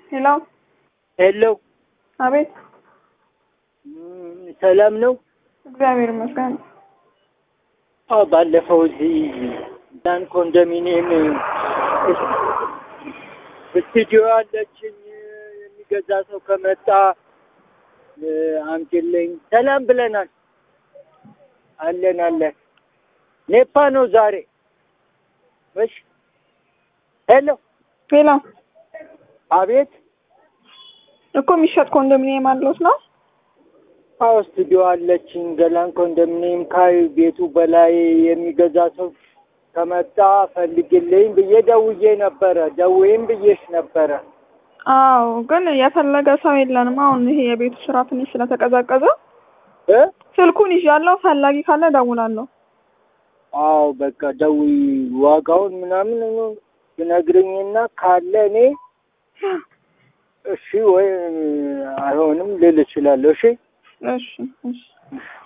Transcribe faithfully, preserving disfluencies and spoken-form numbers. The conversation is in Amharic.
ሄሎ ሄሎ አቤት ሰላም ነው እግዚአብሔር ይመስገን አዎ ባለፈው እዚህ ዳን ኮንዶሚኒየም ስቱዲዮ አለችኝ የሚገዛ ሰው ከመጣ አምጪልኝ ሰላም ብለናል አለን አለን ኔፓ ነው ዛሬ እሺ ሄሎ ሄሎ አቤት እኮ የሚሸጥ ኮንዶሚኒየም አለዎት ነው? አዎ ስቱዲዮ አለችኝ ገላን ኮንዶሚኒየም ካይ ቤቱ በላይ የሚገዛ ሰው ከመጣ ፈልግልኝ ብዬ ደውዬ ነበረ ደውዬም ብዬሽ ነበረ አዎ ግን የፈለገ ሰው የለንም አሁን ይሄ የቤቱ ስራ ትንሽ ስለተቀዛቀዘ እ ስልኩን ይዣለሁ ፈላጊ ካለ ደውላለሁ አዎ በቃ ደውይ ዋጋውን ምናምን ነው ትነግሪኝና ካለ እኔ እሺ ወይ አይሆንም ልል እችላለሁ እሺ እሺ እሺ